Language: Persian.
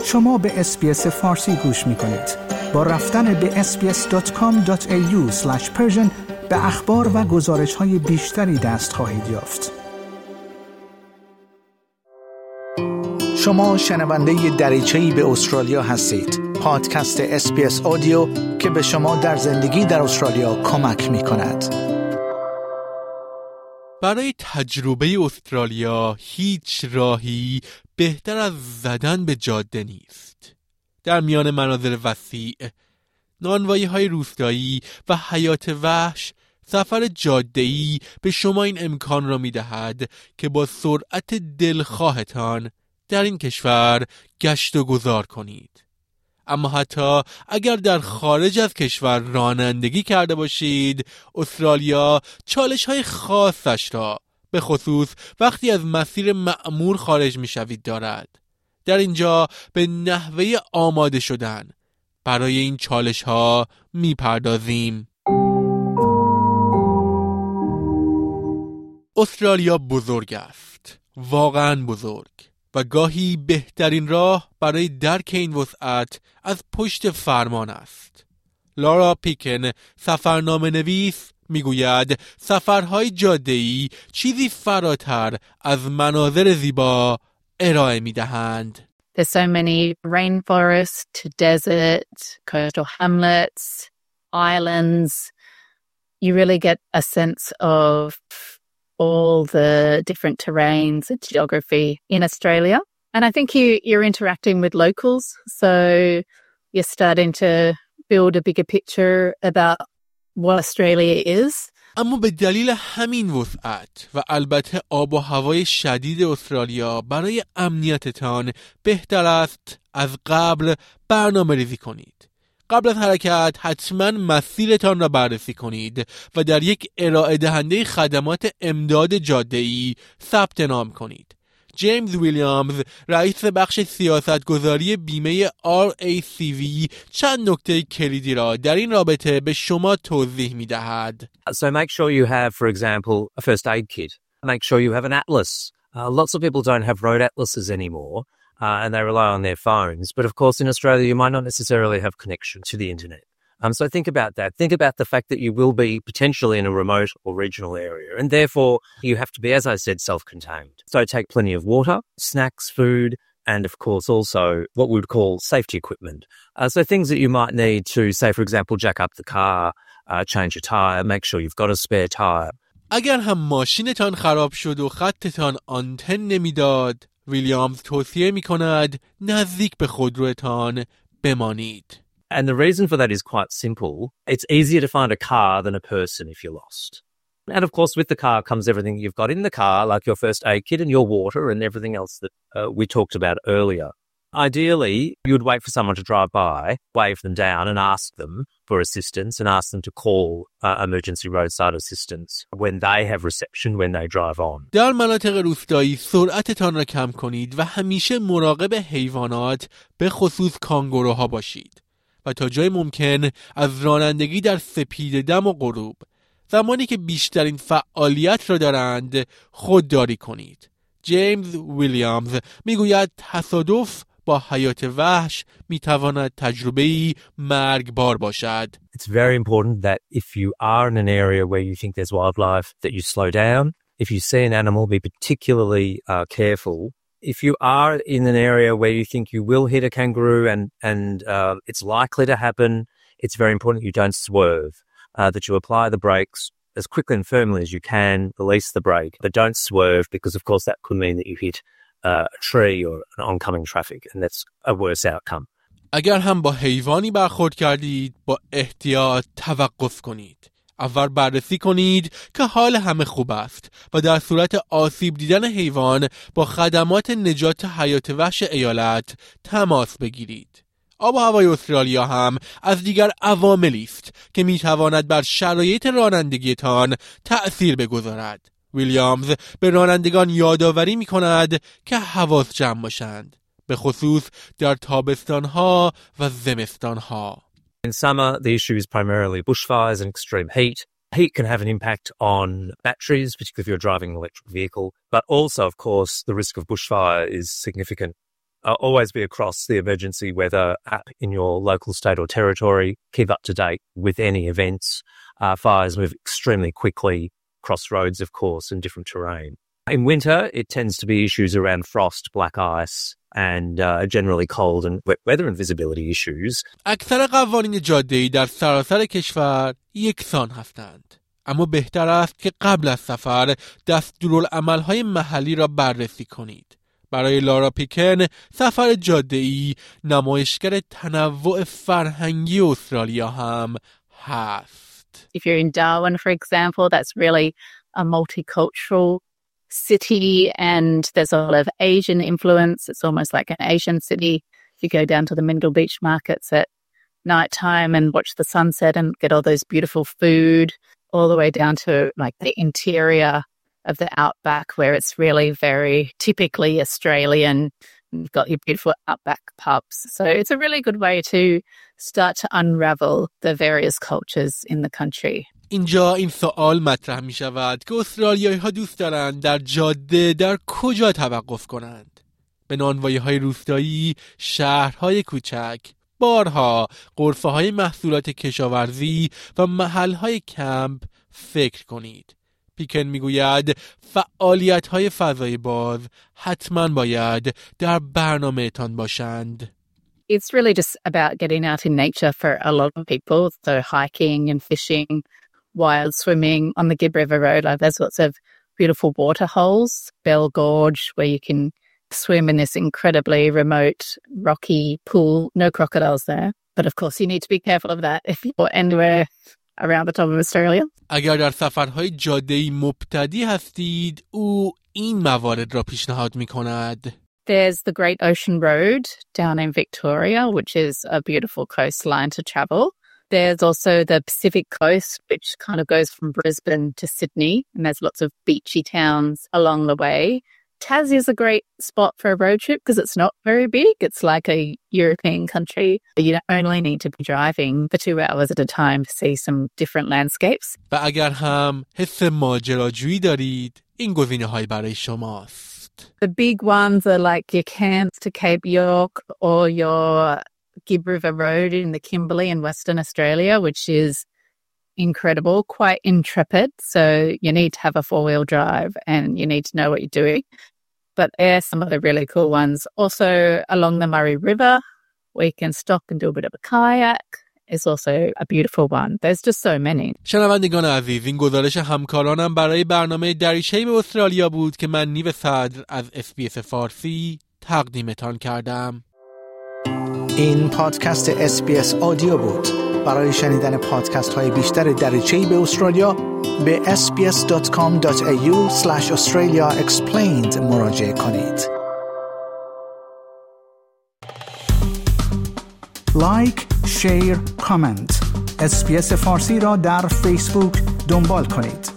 شما به اس‌بی‌اس فارسی گوش می‌کنید. با رفتن به sbs.com.au/persian به اخبار و گزارش‌های بیشتری دست خواهید یافت. شما شنونده دریچه‌ای به استرالیا هستید. پادکست اس‌بی‌اس آدیو که به شما در زندگی در استرالیا کمک می‌کند. برای تجربه استرالیا هیچ راهی بهتر از زدن به جاده نیست. در میان مناظر وسیع، نانوایی‌های روستایی و حیات وحش، سفر جاده‌ای به شما این امکان را می‌دهد که با سرعت دلخواهتان در این کشور گشت و گذار کنید. اما حتی اگر در خارج از کشور رانندگی کرده باشید، استرالیا چالش‌های خاصش را به خصوص وقتی از مسیر مأمور خارج می‌شوید دارد. در اینجا به نحوه آماده شدن برای این چالش‌ها می‌پردازیم. استرالیا بزرگ است، واقعاً بزرگ، و گاهی بهترین راه برای درک این وسعت از پشت فرمان است. لارا پیکن، سفرنامه نویس، میگوید سفرهای جاده‌ای چیزی فراتر از مناظر زیبا ارائه میدهند. There's so many rainforest, desert, coastal hamlets, islands. You really get a sense of all the different terrains and geography in Australia. And I think you're interacting with locals, so you're starting to build a bigger picture about what Australia is. اما به دلیل همین وسعت و البته آب و هوای شدید استرالیا برای امنیتتان بهتر است از قبل برنامه ریزی کنید. قبل از حرکت حتما مسیرتان را بررسی کنید و در یک ارائه دهنده خدمات امداد جاده‌ای ثبت نام کنید. جیمز ویلیامز، رئیس بخش سیاستگذاری بیمه RACV، چند نکته کلیدی را در این رابطه به شما توضیح می‌دهد. So make sure you have, for example, a first aid kit. Make sure you have an atlas. Lots of people don't have road atlases anymore, and they rely on their phones. But of course, in Australia, you might not necessarily have connection to the internet. So think about that. Think about the fact that you will be potentially in a remote or regional area, and therefore you have to be, as I said, self-contained. So take plenty of water, snacks, food, and of course also what we would call safety equipment. So things that you might need to, say, for example, jack up the car, change a tire, make sure you've got a spare tire. اگر هم ماشینتان خراب شد و خطتان آنتن نمیداد، ویلیامز توصیه می‌کند نزدیک به خودروتان بمانید. And the reason for that is quite simple. It's easier to find a car than a person if you're lost. And of course, with the car comes everything you've got in the car, like your first aid kit and your water and everything else that we talked about earlier. Ideally, you would wait for someone to drive by, wave them down and ask them for assistance and ask them to call emergency roadside assistance when they have reception, when they drive on. در مناطق روستایی سرعتتان را کم کنید و همیشه مراقب حیوانات، به خصوص کانگوروها باشید. و تا جای ممکن از رانندگی در سپیده‌دم و غروب، زمانی که بیشترین فعالیت را دارند، خودداری کنید. جیمز ویلیامز میگوید تصادف با حیات وحش میتواند تجربه‌ای مرگبار باشد. It's very important that if you are in an area where you think there's wildlife, that you slow down. If you see an animal, be particularly careful. If you are in an area where you think you will hit a kangaroo and it's likely to happen, it's very important you don't swerve, that you apply the brakes as quickly and firmly as you can, release the brake, but don't swerve because, of course, that could mean that you hit a tree or an oncoming traffic, and that's a worse outcome. اگر هم با حیوانی برخورد کردید، با احتیاط توقف کنید. اول بررسی کنید که حال همه خوب است و در صورت آسیب دیدن حیوان با خدمات نجات حیات وحش ایالت تماس بگیرید. آب و هوای استرالیا هم از دیگر عواملی است که میتواند بر شرایط رانندگیتان تأثیر بگذارد. ویلیامز به رانندگان یادآوری می‌کند که حواس جمع باشند، به خصوص در تابستان‌ها و زمستان‌ها. In summer, the issue is primarily bushfires and extreme heat. Heat can have an impact on batteries, particularly if you're driving an electric vehicle, but also, of course, the risk of bushfire is significant Always be across the emergency weather app in your local state or territory. Keep up to date with any events. Fires move extremely quickly across roads, of course, and different terrain. In winter, it tends to be issues around frost, black ice, and generally cold and wet weather and visibility issues. اکثر قوانین جاده‌ای در سراسر کشور یکسان هستند. اما بهتر است که قبل از سفر دستورالعمل‌های محلی را بررسی کنید. برای لارا پیکن، سفر جاده‌ای نمایشگر تنوع فرهنگی استرالیا هم هست. If you're in Darwin, for example, that's really a multicultural city and there's a lot of Asian influence. It's almost like an Asian city. You go down to the Mindil Beach markets at nighttime and watch the sunset and get all those beautiful food, all the way down to like the interior of the outback where it's really very typically Australian. You've got your beautiful outback pubs. So it's a really good way to start to unravel the various cultures in the country. اینجا این سوال مطرح می شود که استرالیایی ها دوست دارند در جاده در کجا توقف کنند؟ به نانوایی های روستایی، شهرهای کوچک، بارها، غرفه های محصولات کشاورزی و محل های کمپ فکر کنید. پیکن میگوید فعالیت های فضای باز حتما باید در برنامه تان باشند. It's really just about getting out in nature for a lot of people. So hiking and fishing, wild swimming on the Gibb River Road. Like there's lots of beautiful water holes, Bell Gorge, where you can swim in this incredibly remote rocky pool. No crocodiles there. But of course you need to be careful of that if you're anywhere around the top of Australia. اگر در سفرهای جاده‌ای مبتدی هستید، او این موارد را پیشنهاد می‌کند. There's the Great Ocean Road down in Victoria, which is a beautiful coastline to travel. There's also the Pacific Coast, which kind of goes from Brisbane to Sydney, and there's lots of beachy towns along the way. Tassie is a great spot for a road trip because it's not very big. It's like a European country. You only need to be driving for 2 hours at a time to see some different landscapes. و اگر هم حس ماجراجویی دارید، این گزینه‌های برای شماست. The big ones are like your camps to Cape York or your Gibb River Road in the Kimberley in Western Australia, which is incredible, quite intrepid. So you need to have a 4-wheel drive and you need to know what you're doing. But they're some of the really cool ones. Also along the Murray River, where you can stop and do a bit of a kayak, is also a beautiful one. There's just so many. شنوندگان عزیز، این گزارش همکارانم برای برنامه دریچه‌ای به استرالیا بود که من نیو صدر از SBS فارسی تقدیمتان کردم. این پادکست SBS آدیو بود. برای شنیدن پادکست های بیشتر دریچه‌ای به استرالیا به sbs.com.au/Australia Explained مراجعه کنید. لایک، شیر، کامنت. SBS فارسی را در فیسبوک دنبال کنید.